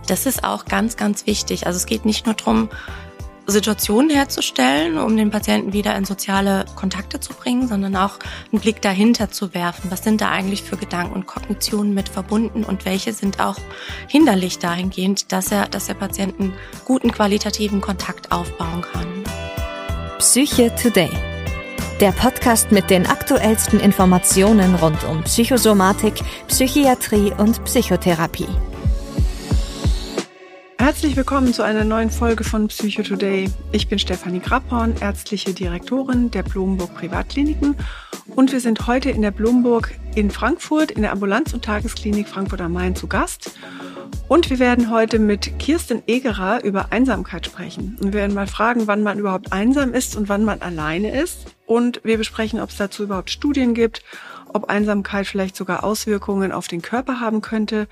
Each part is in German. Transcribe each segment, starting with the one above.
Das ist auch ganz, ganz wichtig. Also es geht nicht nur darum, Situationen herzustellen, um den Patienten wieder in soziale Kontakte zu bringen, sondern auch einen Blick dahinter zu werfen. Was sind da eigentlich für Gedanken und Kognitionen mit verbunden und welche sind auch hinderlich dahingehend, dass der Patient einen guten qualitativen Kontakt aufbauen kann. Psyche Today. Der Podcast mit den aktuellsten Informationen rund um Psychosomatik, Psychiatrie und Psychotherapie. Herzlich willkommen zu einer neuen Folge von Psyche Today. Ich bin Stefanie Grabhorn, ärztliche Direktorin der Blomburg Privatkliniken und wir sind heute in der Blomburg in Frankfurt in der Ambulanz- und Tagesklinik Frankfurt am Main zu Gast. Und wir werden heute mit Kirsten Egerer über Einsamkeit sprechen. Und wir werden mal fragen, wann man überhaupt einsam ist und wann man alleine ist. Und wir besprechen, ob es dazu überhaupt Studien gibt, ob Einsamkeit vielleicht sogar Auswirkungen auf den Körper haben könnte.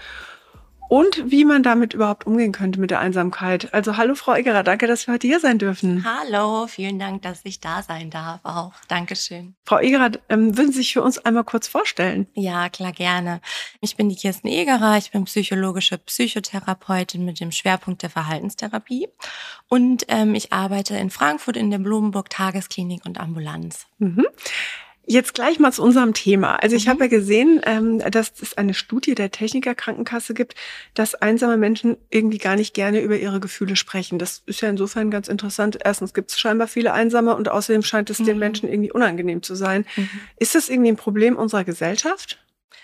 Und wie man damit überhaupt umgehen könnte mit der Einsamkeit. Also hallo Frau Egerer, danke, dass wir heute hier sein dürfen. Hallo, vielen Dank, dass ich da sein darf auch. Dankeschön. Frau Egerer, würden Sie sich für uns einmal kurz vorstellen? Ja, klar, gerne. Ich bin die Kirsten Egerer, ich bin psychologische Psychotherapeutin mit dem Schwerpunkt der Verhaltenstherapie. Und ich arbeite in Frankfurt in der Blomburg Tagesklinik und Ambulanz. Mhm. Jetzt gleich mal zu unserem Thema. Also ich habe ja gesehen, dass es eine Studie der Techniker Krankenkasse gibt, dass einsame Menschen irgendwie gar nicht gerne über ihre Gefühle sprechen. Das ist ja insofern ganz interessant. Erstens gibt es scheinbar viele Einsame und außerdem scheint es den Menschen irgendwie unangenehm zu sein. Ist das irgendwie ein Problem unserer Gesellschaft?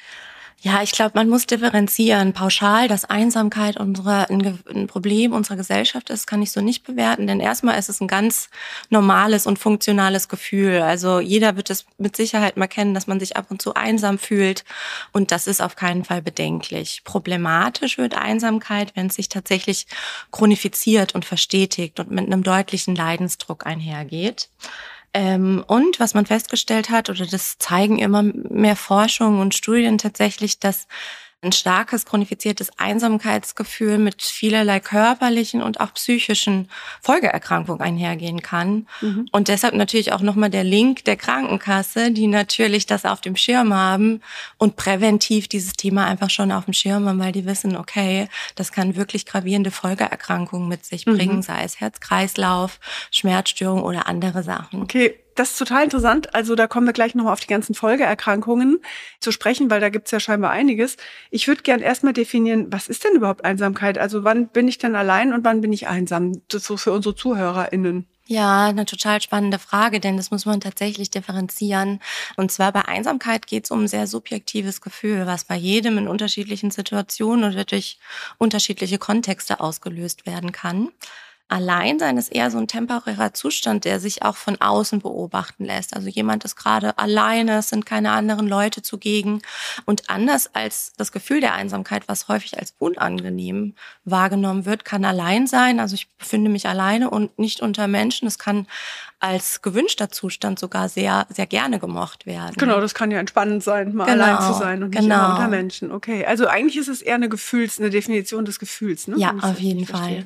Ja, ich glaube, man muss differenzieren. Pauschal, dass Einsamkeit ein Problem unserer Gesellschaft ist, kann ich so nicht bewerten. Denn erstmal ist es ein ganz normales und funktionales Gefühl. Also jeder wird es mit Sicherheit mal kennen, dass man sich ab und zu einsam fühlt. Und das ist auf keinen Fall bedenklich. Problematisch wird Einsamkeit, wenn es sich tatsächlich chronifiziert und verstetigt und mit einem deutlichen Leidensdruck einhergeht. Und was man festgestellt hat, oder das zeigen immer mehr Forschungen und Studien tatsächlich, dass ein starkes chronifiziertes Einsamkeitsgefühl mit vielerlei körperlichen und auch psychischen Folgeerkrankungen einhergehen kann. Und deshalb natürlich auch nochmal der Link der Krankenkasse, die natürlich das auf dem Schirm haben und präventiv dieses Thema einfach schon auf dem Schirm haben, weil die wissen, okay, das kann wirklich gravierende Folgeerkrankungen mit sich bringen, sei es Herz-Kreislauf, Schmerzstörung oder andere Sachen. Okay. Das ist total interessant. Also da kommen wir gleich nochmal auf die ganzen Folgeerkrankungen zu sprechen, weil da gibt's ja scheinbar einiges. Ich würde gern erstmal definieren, was ist denn überhaupt Einsamkeit? Also wann bin ich denn allein und wann bin ich einsam? Das ist so für unsere ZuhörerInnen. Ja, eine total spannende Frage, denn das muss man tatsächlich differenzieren. Und zwar bei Einsamkeit geht es um ein sehr subjektives Gefühl, was bei jedem in unterschiedlichen Situationen oder durch unterschiedliche Kontexte ausgelöst werden kann. Alleinsein ist eher so ein temporärer Zustand, der sich auch von außen beobachten lässt. Also jemand ist gerade alleine, es sind keine anderen Leute zugegen. Und anders als das Gefühl der Einsamkeit, was häufig als unangenehm wahrgenommen wird, kann allein sein. Also ich befinde mich alleine und nicht unter Menschen. Es kann als gewünschter Zustand sogar sehr, sehr gerne gemocht werden. Genau, das kann ja entspannend sein, mal allein zu sein und nicht immer unter Menschen. Okay, also eigentlich ist es eher eine Definition des Gefühls, ne? Ja, auf jeden Fall.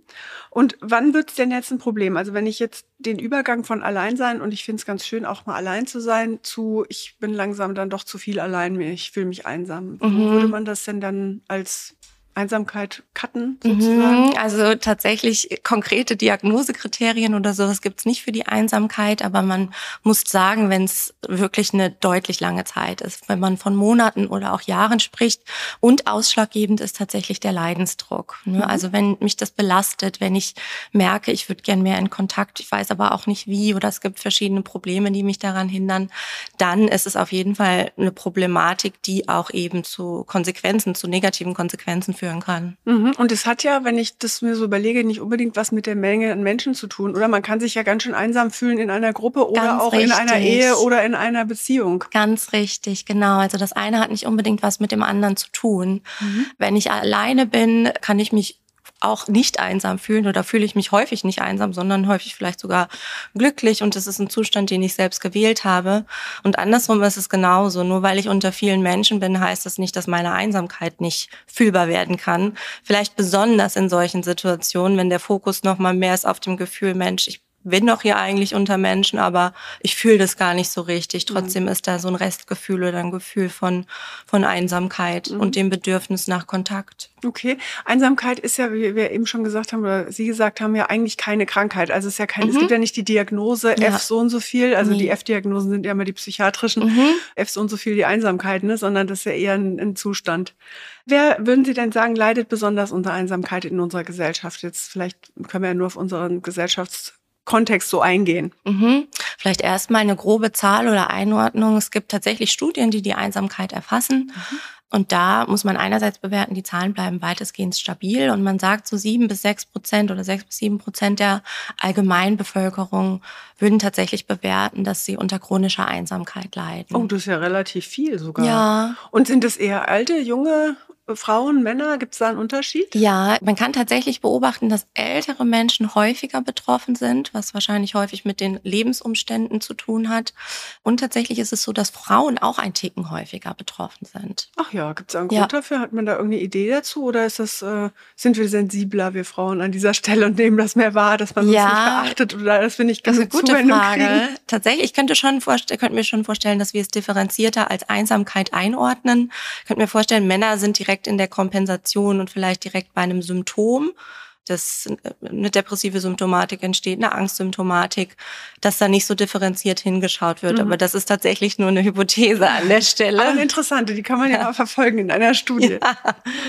Und wann wird es denn jetzt ein Problem? Also wenn ich jetzt den Übergang von Alleinsein, und ich finde es ganz schön, auch mal allein zu sein, zu ich bin langsam dann doch zu viel allein, ich fühle mich einsam. Wo würde man das denn dann als Einsamkeit cutten, sozusagen? Also tatsächlich konkrete Diagnosekriterien oder sowas gibt's nicht für die Einsamkeit, aber man muss sagen, wenn es wirklich eine deutlich lange Zeit ist, wenn man von Monaten oder auch Jahren spricht und ausschlaggebend ist tatsächlich der Leidensdruck. Also wenn mich das belastet, wenn ich merke, ich würde gern mehr in Kontakt, ich weiß aber auch nicht wie oder es gibt verschiedene Probleme, die mich daran hindern, dann ist es auf jeden Fall eine Problematik, die auch eben zu negativen Konsequenzen führen kann. Und es hat ja, wenn ich das mir so überlege, nicht unbedingt was mit der Menge an Menschen zu tun. Oder man kann sich ja ganz schön einsam fühlen in einer Gruppe oder Ganz auch richtig. in einer Ehe oder in einer Beziehung. Ganz richtig, genau. Also das eine hat nicht unbedingt was mit dem anderen zu tun. Wenn ich alleine bin, kann ich mich auch nicht einsam fühlen oder fühle ich mich häufig nicht einsam, sondern häufig vielleicht sogar glücklich und das ist ein Zustand, den ich selbst gewählt habe. Und andersrum ist es genauso. Nur weil ich unter vielen Menschen bin, heißt das nicht, dass meine Einsamkeit nicht fühlbar werden kann. Vielleicht besonders in solchen Situationen, wenn der Fokus noch mal mehr ist auf dem Gefühl, Mensch, ich bin doch hier eigentlich unter Menschen, aber ich fühle das gar nicht so richtig. Trotzdem ist da so ein Restgefühl oder ein Gefühl von Einsamkeit und dem Bedürfnis nach Kontakt. Okay. Einsamkeit ist ja, wie wir eben schon gesagt haben, oder Sie gesagt haben, ja eigentlich keine Krankheit. Also es ist ja es gibt ja nicht die Diagnose F so und so viel. Also die F-Diagnosen sind ja immer die psychiatrischen. F so und so viel die Einsamkeit, ne? Sondern das ist ja eher ein Zustand. Wer, würden Sie denn sagen, leidet besonders unter Einsamkeit in unserer Gesellschaft? Jetzt vielleicht können wir ja nur auf unseren Gesellschaftskontext so eingehen. Vielleicht erstmal eine grobe Zahl oder Einordnung. Es gibt tatsächlich Studien, die Einsamkeit erfassen. Und da muss man einerseits bewerten, die Zahlen bleiben weitestgehend stabil. Und man sagt, so 7-6% oder 6-7% der Allgemeinbevölkerung würden tatsächlich bewerten, dass sie unter chronischer Einsamkeit leiden. Oh, das ist ja relativ viel sogar. Ja. Und sind es eher alte, junge Frauen, Männer? Gibt es da einen Unterschied? Ja, man kann tatsächlich beobachten, dass ältere Menschen häufiger betroffen sind, was wahrscheinlich häufig mit den Lebensumständen zu tun hat. Und tatsächlich ist es so, dass Frauen auch ein Ticken häufiger betroffen sind. Ach ja, gibt es einen Grund dafür? Hat man da irgendeine Idee dazu? Oder ist das, sind wir sensibler, wir Frauen, an dieser Stelle und nehmen das mehr wahr, dass man uns nicht beachtet? Oder das finde ich ganz eine gute Frage. Tatsächlich, ich könnte mir schon vorstellen, dass wir es differenzierter als Einsamkeit einordnen. Ich könnte mir vorstellen, Männer sind direkt in der Kompensation und vielleicht direkt bei einem Symptom, das eine depressive Symptomatik entsteht, eine Angstsymptomatik, dass da nicht so differenziert hingeschaut wird. Aber das ist tatsächlich nur eine Hypothese an der Stelle. Aber eine interessante, die kann man ja mal verfolgen in einer Studie. Ja.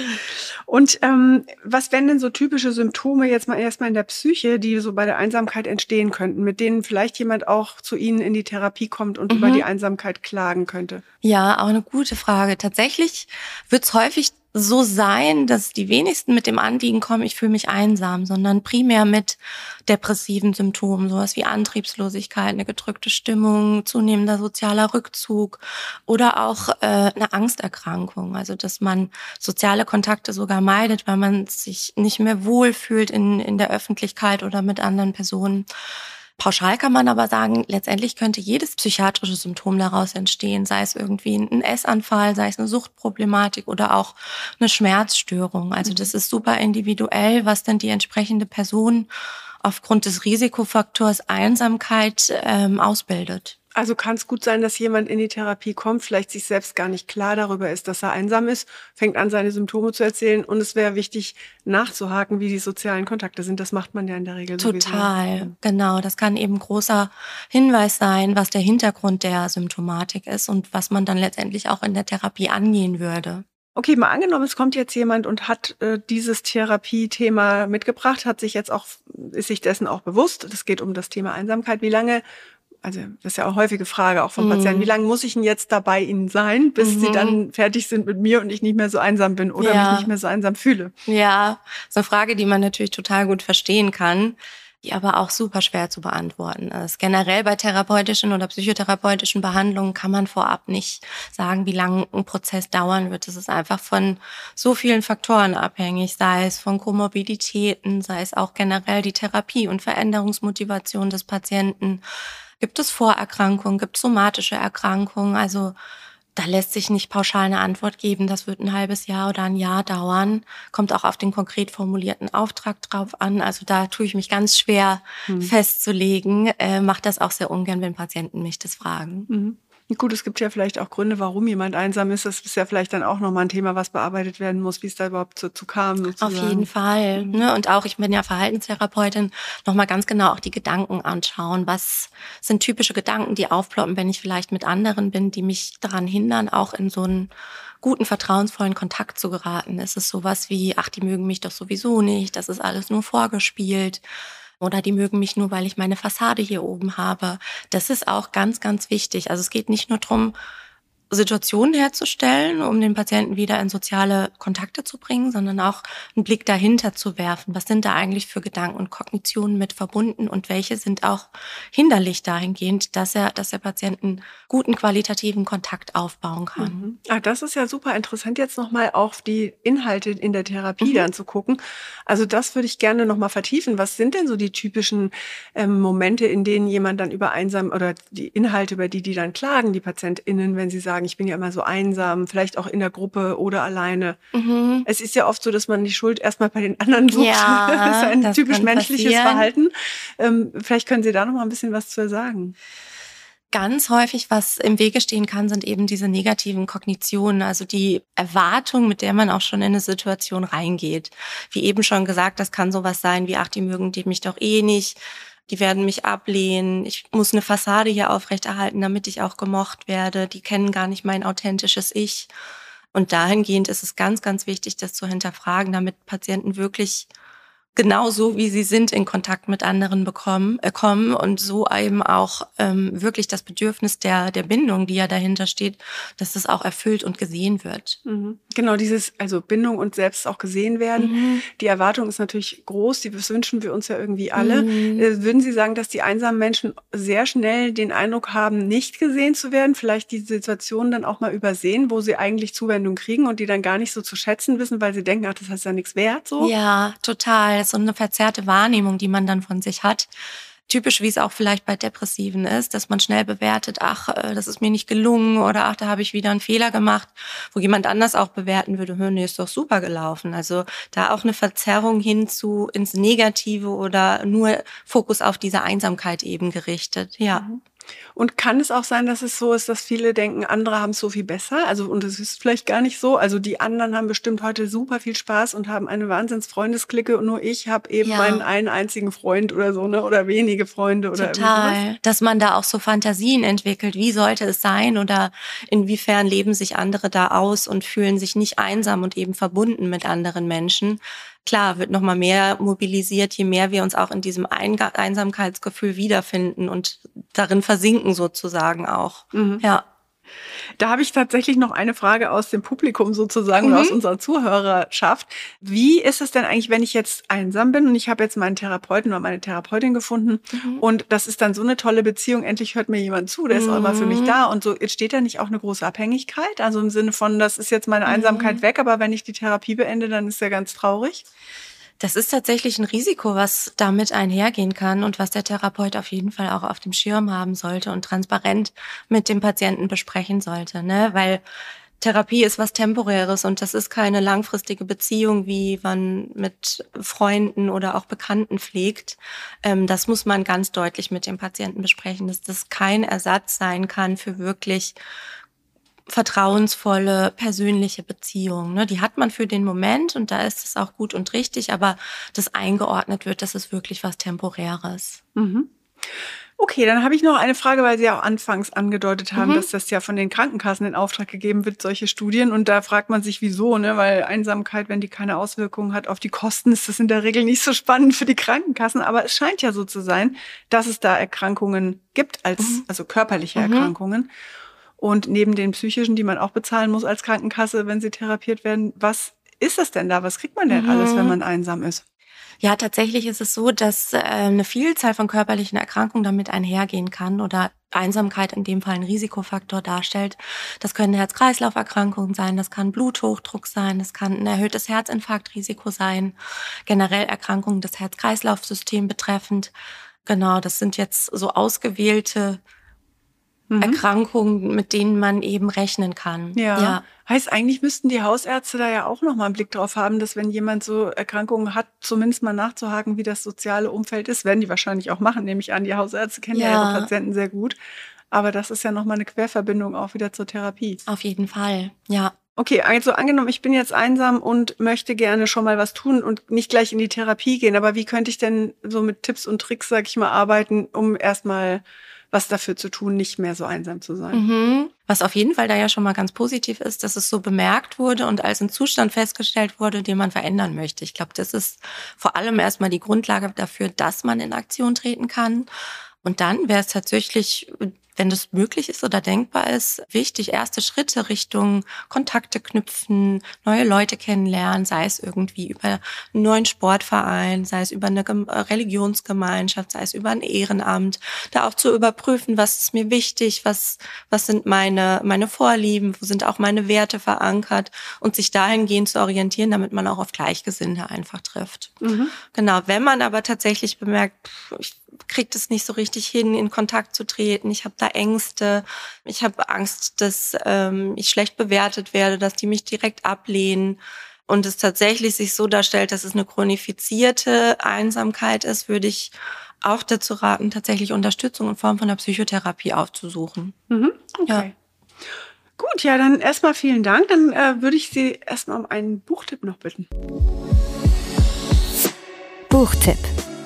Und was wären denn so typische Symptome jetzt mal erstmal in der Psyche, die so bei der Einsamkeit entstehen könnten, mit denen vielleicht jemand auch zu Ihnen in die Therapie kommt und über die Einsamkeit klagen könnte? Ja, auch eine gute Frage. Tatsächlich wird es häufig so sein, dass die wenigsten mit dem Anliegen kommen, ich fühle mich einsam, sondern primär mit depressiven Symptomen, sowas wie Antriebslosigkeit, eine gedrückte Stimmung, zunehmender sozialer Rückzug oder auch eine Angsterkrankung, also dass man soziale Kontakte sogar meidet, weil man sich nicht mehr wohlfühlt in der Öffentlichkeit oder mit anderen Personen. Pauschal kann man aber sagen, letztendlich könnte jedes psychiatrische Symptom daraus entstehen, sei es irgendwie ein Essanfall, sei es eine Suchtproblematik oder auch eine Schmerzstörung. Also das ist super individuell, was dann die entsprechende Person aufgrund des Risikofaktors Einsamkeit ausbildet. Also kann es gut sein, dass jemand in die Therapie kommt, vielleicht sich selbst gar nicht klar darüber ist, dass er einsam ist, fängt an, seine Symptome zu erzählen und es wäre wichtig, nachzuhaken, wie die sozialen Kontakte sind. Das macht man ja in der Regel sowieso. Total, genau. Das kann eben großer Hinweis sein, was der Hintergrund der Symptomatik ist und was man dann letztendlich auch in der Therapie angehen würde. Okay, mal angenommen, es kommt jetzt jemand und hat dieses Therapiethema mitgebracht, ist sich dessen auch bewusst. Es geht um das Thema Einsamkeit. Wie lange, also das ist ja auch eine häufige Frage auch von Patienten, wie lange muss ich denn jetzt da bei Ihnen sein, bis Sie dann fertig sind mit mir und ich nicht mehr so einsam bin oder mich nicht mehr so einsam fühle? Ja, das ist eine Frage, die man natürlich total gut verstehen kann, die aber auch super schwer zu beantworten ist. Generell bei therapeutischen oder psychotherapeutischen Behandlungen kann man vorab nicht sagen, wie lange ein Prozess dauern wird. Es ist einfach von so vielen Faktoren abhängig, sei es von Komorbiditäten, sei es auch generell die Therapie und Veränderungsmotivation des Patienten. Gibt es Vorerkrankungen, gibt es somatische Erkrankungen? Also da lässt sich nicht pauschal eine Antwort geben, das wird ein halbes Jahr oder ein Jahr dauern. Kommt auch auf den konkret formulierten Auftrag drauf an. Also da tue ich mich ganz schwer festzulegen. Mache das auch sehr ungern, wenn Patienten mich das fragen. Gut, es gibt ja vielleicht auch Gründe, warum jemand einsam ist. Das ist ja vielleicht dann auch nochmal ein Thema, was bearbeitet werden muss, wie es da überhaupt dazu kam. Sozusagen. Auf jeden Fall. Ne? Und auch, ich bin ja Verhaltenstherapeutin, nochmal ganz genau auch die Gedanken anschauen. Was sind typische Gedanken, die aufploppen, wenn ich vielleicht mit anderen bin, die mich daran hindern, auch in so einen guten, vertrauensvollen Kontakt zu geraten? Ist es sowas wie, ach, die mögen mich doch sowieso nicht, das ist alles nur vorgespielt. Oder die mögen mich nur, weil ich meine Fassade hier oben habe. Das ist auch ganz, ganz wichtig. Also es geht nicht nur darum, Situationen herzustellen, um den Patienten wieder in soziale Kontakte zu bringen, sondern auch einen Blick dahinter zu werfen. Was sind da eigentlich für Gedanken und Kognitionen mit verbunden und welche sind auch hinderlich dahingehend, dass der Patient einen guten qualitativen Kontakt aufbauen kann. Das ist ja super interessant, jetzt nochmal auf die Inhalte in der Therapie dann zu gucken. Also das würde ich gerne nochmal vertiefen. Was sind denn so die typischen Momente, in denen jemand dann über einsam oder die Inhalte, über die dann klagen, die PatientInnen, wenn sie sagen, sagen, ich bin ja immer so einsam, vielleicht auch in der Gruppe oder alleine. Es ist ja oft so, dass man die Schuld erstmal bei den anderen sucht. Ja, das ist ein das typisch kann menschliches passieren. Verhalten. Vielleicht können Sie da noch mal ein bisschen was zu sagen. Ganz häufig, was im Wege stehen kann, sind eben diese negativen Kognitionen, also die Erwartung, mit der man auch schon in eine Situation reingeht. Wie eben schon gesagt, das kann sowas sein wie, ach, die mögen die mich doch eh nicht, die werden mich ablehnen, ich muss eine Fassade hier aufrechterhalten, damit ich auch gemocht werde, die kennen gar nicht mein authentisches Ich. Und dahingehend ist es ganz, ganz wichtig, das zu hinterfragen, damit Patienten wirklich genauso wie sie sind in Kontakt mit anderen kommen und so eben auch wirklich das Bedürfnis der Bindung, die ja dahinter steht, dass das auch erfüllt und gesehen wird. Genau, also Bindung und selbst auch gesehen werden. Die Erwartung ist natürlich groß, das wünschen wir uns ja irgendwie alle. Würden Sie sagen, dass die einsamen Menschen sehr schnell den Eindruck haben, nicht gesehen zu werden, vielleicht die Situation dann auch mal übersehen, wo sie eigentlich Zuwendung kriegen und die dann gar nicht so zu schätzen wissen, weil sie denken, ach, das ist ja nichts wert, so? Ja, total. So eine verzerrte Wahrnehmung, die man dann von sich hat. Typisch, wie es auch vielleicht bei Depressiven ist, dass man schnell bewertet, ach, das ist mir nicht gelungen oder ach, da habe ich wieder einen Fehler gemacht, wo jemand anders auch bewerten würde, nee, ist doch super gelaufen. Also da auch eine Verzerrung ins Negative oder nur Fokus auf diese Einsamkeit eben gerichtet, ja. Und kann es auch sein, dass es so ist, dass viele denken, andere haben es so viel besser? Und es ist vielleicht gar nicht so. Also die anderen haben bestimmt heute super viel Spaß und haben eine Wahnsinns-Freundesklicke und nur ich habe eben meinen einen einzigen Freund oder so, ne? Oder wenige Freunde oder total. Dass man da auch so Fantasien entwickelt. Wie sollte es sein oder inwiefern leben sich andere da aus und fühlen sich nicht einsam und eben verbunden mit anderen Menschen? Klar, wird noch mal mehr mobilisiert, je mehr wir uns auch in diesem Einsamkeitsgefühl wiederfinden und darin versinken sozusagen auch. Ja. Da habe ich tatsächlich noch eine Frage aus dem Publikum sozusagen oder aus unserer Zuhörerschaft. Wie ist es denn eigentlich, wenn ich jetzt einsam bin und ich habe jetzt meinen Therapeuten oder meine Therapeutin gefunden und das ist dann so eine tolle Beziehung, endlich hört mir jemand zu, der ist auch immer für mich da und so, entsteht da nicht auch eine große Abhängigkeit? Also im Sinne von, das ist jetzt meine Einsamkeit weg, aber wenn ich die Therapie beende, dann ist ja ganz traurig. Das ist tatsächlich ein Risiko, was damit einhergehen kann und was der Therapeut auf jeden Fall auch auf dem Schirm haben sollte und transparent mit dem Patienten besprechen sollte, ne? Weil Therapie ist was Temporäres und das ist keine langfristige Beziehung, wie man mit Freunden oder auch Bekannten pflegt. Das muss man ganz deutlich mit dem Patienten besprechen, dass das kein Ersatz sein kann für wirklich vertrauensvolle, persönliche Beziehung. Ne? Die hat man für den Moment und da ist es auch gut und richtig, aber das eingeordnet wird, das ist wirklich was Temporäres. Okay, dann habe ich noch eine Frage, weil Sie auch anfangs angedeutet haben, dass das ja von den Krankenkassen in Auftrag gegeben wird, solche Studien. Und da fragt man sich, wieso, ne? Weil Einsamkeit, wenn die keine Auswirkungen hat auf die Kosten, ist das in der Regel nicht so spannend für die Krankenkassen. Aber es scheint ja so zu sein, dass es da Erkrankungen gibt, also körperliche Erkrankungen. Und neben den psychischen, die man auch bezahlen muss als Krankenkasse, wenn sie therapiert werden, was ist das denn da? Was kriegt man denn alles, wenn man einsam ist? Ja, tatsächlich ist es so, dass eine Vielzahl von körperlichen Erkrankungen damit einhergehen kann oder Einsamkeit in dem Fall ein Risikofaktor darstellt. Das können Herz-Kreislauf-Erkrankungen sein, das kann Bluthochdruck sein, das kann ein erhöhtes Herzinfarktrisiko sein, generell Erkrankungen des Herz-Kreislauf-Systems betreffend. Genau, das sind jetzt so ausgewählte Erkrankungen, mit denen man eben rechnen kann. Ja. Heißt, eigentlich müssten die Hausärzte da ja auch noch mal einen Blick drauf haben, dass wenn jemand so Erkrankungen hat, zumindest mal nachzuhaken, wie das soziale Umfeld ist. Werden die wahrscheinlich auch machen, nehme ich an. Die Hausärzte kennen ja ihre Patienten sehr gut. Aber das ist ja noch mal eine Querverbindung auch wieder zur Therapie. Auf jeden Fall, ja. Okay, also angenommen, ich bin jetzt einsam und möchte gerne schon mal was tun und nicht gleich in die Therapie gehen. Aber wie könnte ich denn so mit Tipps und Tricks, sag ich mal, arbeiten, um erstmal was dafür zu tun, nicht mehr so einsam zu sein? Was auf jeden Fall da ja schon mal ganz positiv ist, dass es so bemerkt wurde und als ein Zustand festgestellt wurde, den man verändern möchte. Ich glaube, das ist vor allem erstmal die Grundlage dafür, dass man in Aktion treten kann. Und dann wäre es tatsächlich, wenn das möglich ist oder denkbar ist, wichtig, erste Schritte Richtung Kontakte knüpfen, neue Leute kennenlernen, sei es irgendwie über einen neuen Sportverein, sei es über eine Religionsgemeinschaft, sei es über ein Ehrenamt, da auch zu überprüfen, was ist mir wichtig, was sind meine Vorlieben, wo sind auch meine Werte verankert und sich dahingehend zu orientieren, damit man auch auf Gleichgesinnte einfach trifft. Genau, wenn man aber tatsächlich bemerkt, ich kriege das nicht so richtig hin, in Kontakt zu treten. Ich habe da Ängste. Ich habe Angst, dass ich schlecht bewertet werde, dass die mich direkt ablehnen. Und es tatsächlich sich so darstellt, dass es eine chronifizierte Einsamkeit ist, würde ich auch dazu raten, tatsächlich Unterstützung in Form von der Psychotherapie aufzusuchen. Mhm. Okay. Ja. Gut, ja, dann erstmal vielen Dank. Dann würde ich Sie erstmal um einen Buchtipp noch bitten. Buchtipp.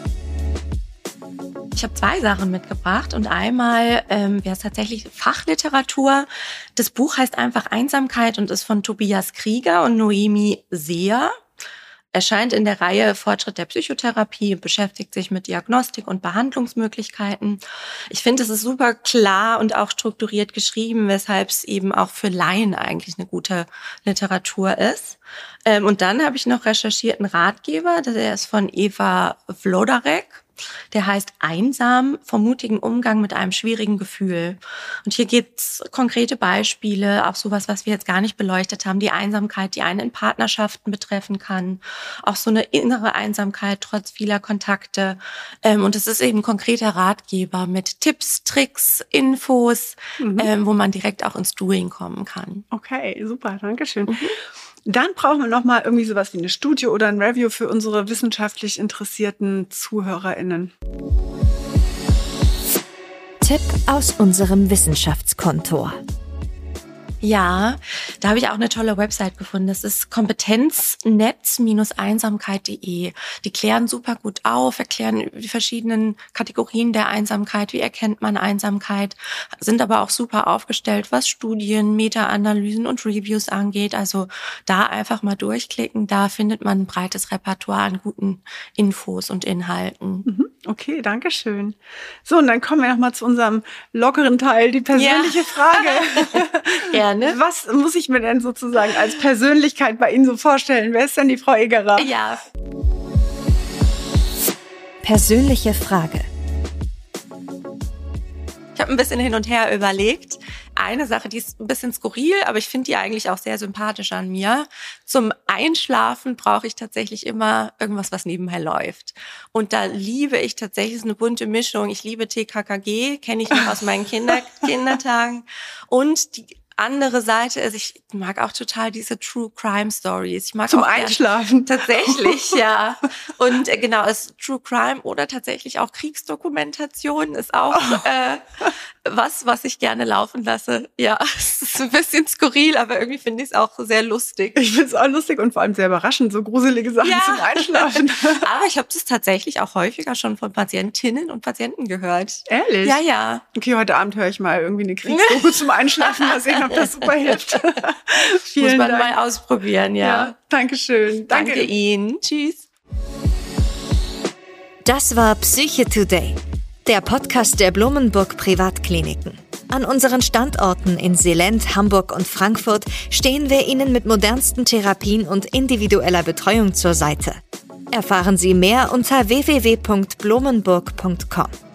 Ich habe 2 Sachen mitgebracht und einmal wäre es tatsächlich Fachliteratur. Das Buch heißt einfach Einsamkeit und ist von Tobias Krieger und Noemi Seer. Erscheint in der Reihe Fortschritt der Psychotherapie, beschäftigt sich mit Diagnostik und Behandlungsmöglichkeiten. Ich finde, es ist super klar und auch strukturiert geschrieben, weshalb es eben auch für Laien eigentlich eine gute Literatur ist. Und dann habe ich noch recherchiert einen Ratgeber, der ist von Eva Vlodarek. Der heißt Einsam, vom mutigen Umgang mit einem schwierigen Gefühl. Und hier gibt's konkrete Beispiele, auch sowas, was wir jetzt gar nicht beleuchtet haben, die Einsamkeit, die einen in Partnerschaften betreffen kann, auch so eine innere Einsamkeit trotz vieler Kontakte. Und es ist eben ein konkreter Ratgeber mit Tipps, Tricks, Infos, wo man direkt auch ins Doing kommen kann. Okay, super, danke schön. Dann brauchen wir noch mal irgendwie sowas wie eine Studie oder ein Review für unsere wissenschaftlich interessierten ZuhörerInnen. Tipp aus unserem Wissenschaftskontor. Ja, da habe ich auch eine tolle Website gefunden. Das ist kompetenznetz-einsamkeit.de. Die klären super gut auf, erklären die verschiedenen Kategorien der Einsamkeit, wie erkennt man Einsamkeit, sind aber auch super aufgestellt, was Studien, Meta-Analysen und Reviews angeht. Also da einfach mal durchklicken, da findet man ein breites Repertoire an guten Infos und Inhalten. Okay, danke schön. So, und dann kommen wir noch mal zu unserem lockeren Teil, die persönliche Frage. Gerne. Was muss ich mir denn sozusagen als Persönlichkeit bei Ihnen so vorstellen? Wer ist denn die Frau Egerer? Ja. Persönliche Frage. Ich habe ein bisschen hin und her überlegt. Eine Sache, die ist ein bisschen skurril, aber ich finde die eigentlich auch sehr sympathisch an mir. Zum Einschlafen brauche ich tatsächlich immer irgendwas, was nebenher läuft. Und da liebe ich tatsächlich eine bunte Mischung. Ich liebe TKKG, kenne ich noch aus meinen Kindertagen. Und die andere Seite ist, ich mag auch total diese True Crime Stories. Ich mag zum auch Einschlafen. Tatsächlich, ja. Und genau, es True Crime oder tatsächlich auch Kriegsdokumentation ist auch was ich gerne laufen lasse. Ja, es ist ein bisschen skurril, aber irgendwie finde ich es auch sehr lustig. Ich finde es auch lustig und vor allem sehr überraschend, so gruselige Sachen zum Einschlafen. Aber ich habe das tatsächlich auch häufiger schon von Patientinnen und Patienten gehört. Ehrlich? Ja, ja. Okay, heute Abend höre ich mal irgendwie eine Kriegsdoku zum Einschlafen. Mal sehen, ob das super hilft. Vielen Dank. Muss man mal ausprobieren, ja. Danke schön. Danke Ihnen. Tschüss. Das war Psyche Today, der Podcast der Blumenburg Privatkliniken. An unseren Standorten in Seeland, Hamburg und Frankfurt stehen wir Ihnen mit modernsten Therapien und individueller Betreuung zur Seite. Erfahren Sie mehr unter www.blumenburg.com.